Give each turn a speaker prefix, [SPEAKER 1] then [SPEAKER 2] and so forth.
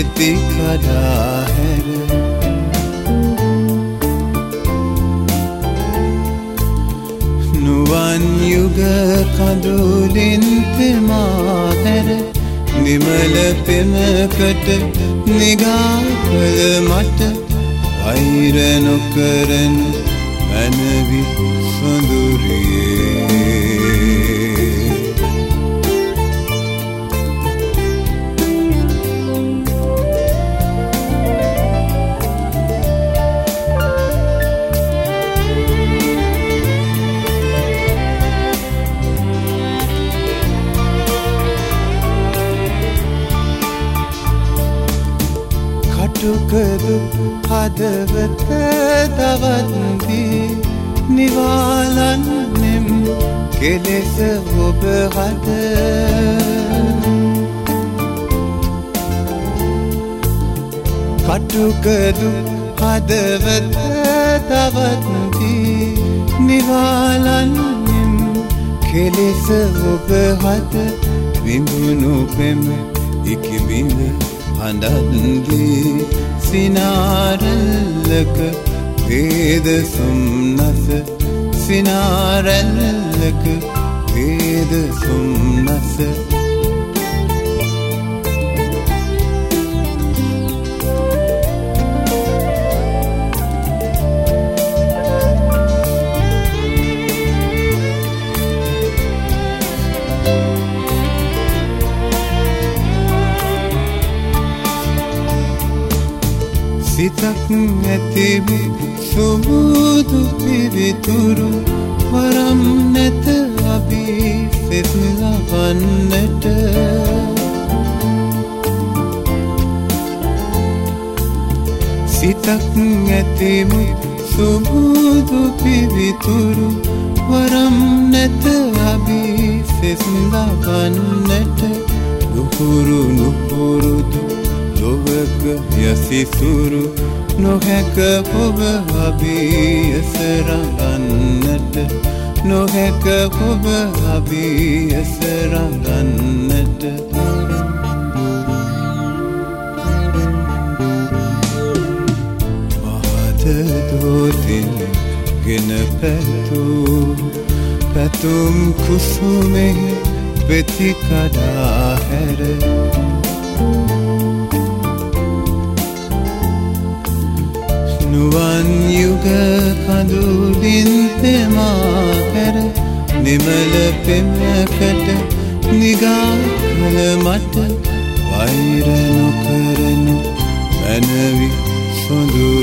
[SPEAKER 1] පෙති කඩා හැර නුවන් යුග කඳුලින් තෙමා හැර නිමල පෙමකට නිගා කළ මට වෛර නොකරන මනවි සොඳුරියේ කටුකදු හදවත දවත්දී නිවාලන්නෙම් කෙලෙස ඔබ හද කටුකදු හදවත දවත්දී නිවාලන්නෙම් කෙලෙස ඔබ හද විඳුණු පෙම ඉකිබිඳ හඬන්දී සිනාරල්ලක වේද සුම්නස සිනාරල්ලක වේද සුම්නස සිතක් ඇතිමු සුමුදු පිවිතුරු වරම් නැත අපි සෙත් ලබන්නට සිතක් ඇතිමු සුමුදු පිවිතුරු වරම් නැත අපි සෙත් ලබන්නට නුපුරු නුපුරුදු ලොවක යසිසුරු නොහැක ඔබ අභියස රඟන්නට නොහැක ඔබ අභියස රඟන්නට මහත දෝතින් ගෙන පැතුම් කුසුමෙහි පෙති කඩා හැර නුවන් යුග කඳුලින් තෙමා හැර නිමල පෙමකට නිගා කළ මට වෛර නොකරනු මනවි සොඳුරියේ